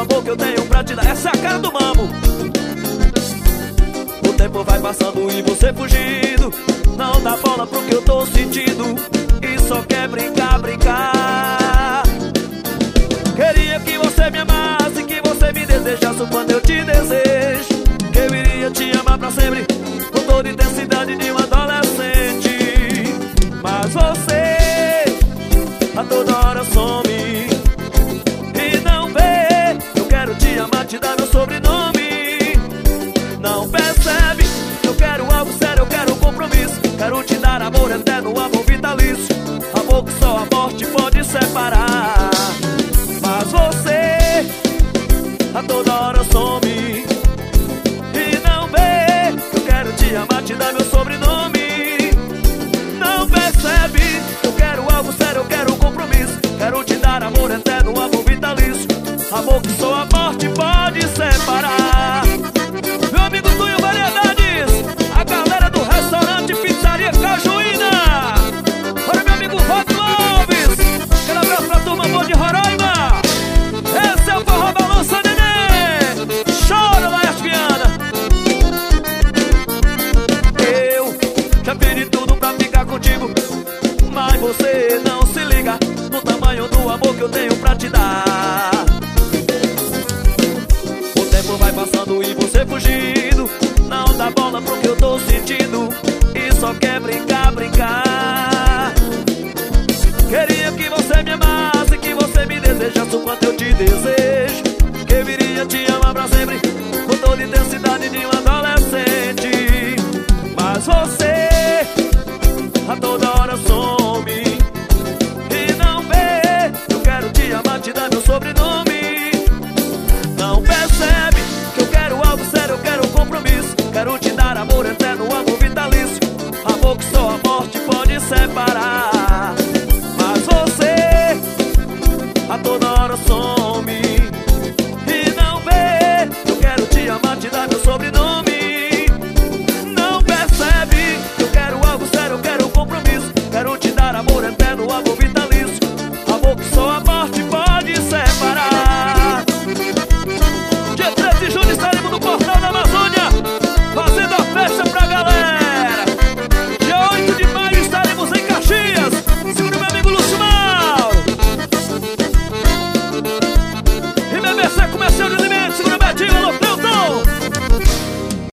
amor que eu tenho pra te dar. Essa é a cara do Mambo. O tempo vai passando e você fugindo, não dá bola pro que eu tô sentindo e só quer brincar, brincar. Queria que você me amasse, que você me desejasse quando eu te desejo, que eu iria te amar pra sempre, com toda a intensidade de um adolescente. Mas você a toda hora some e não vê. Eu quero te amar, te dar meu sobrenome. Não percebe, eu quero algo sério, eu quero um compromisso. Quero te dar amor eterno, amor vitalício, amor que só a morte pode separar. Mas você a toda hora some e não vê. Eu quero te amar, te dar meu sobrenome. Não percebe, eu quero algo sério, eu quero um compromisso. Quero te dar amor eterno, amor vitalício, amor que só a morte pode separar. Meu amigo Tunho Variedades, a galera do restaurante Pizzaria Cajuína. Olha meu amigo Rob Alves, aquele abraço pra turma boa de Roraima. Esse é o Forró Balança Nenê. Chora, Laerte Viana. Eu já pedi tudo pra ficar contigo, mas você não se liga no tamanho do amor que eu tenho pra te dar. O tempo vai passando e você fugindo, não dá bola pro que eu tô sentindo e só quer brincar, brincar. Queria que você me amasse, que você me desejasse o quanto eu te desejo, que eu iria te amar pra sempre, com toda a intensidade de uma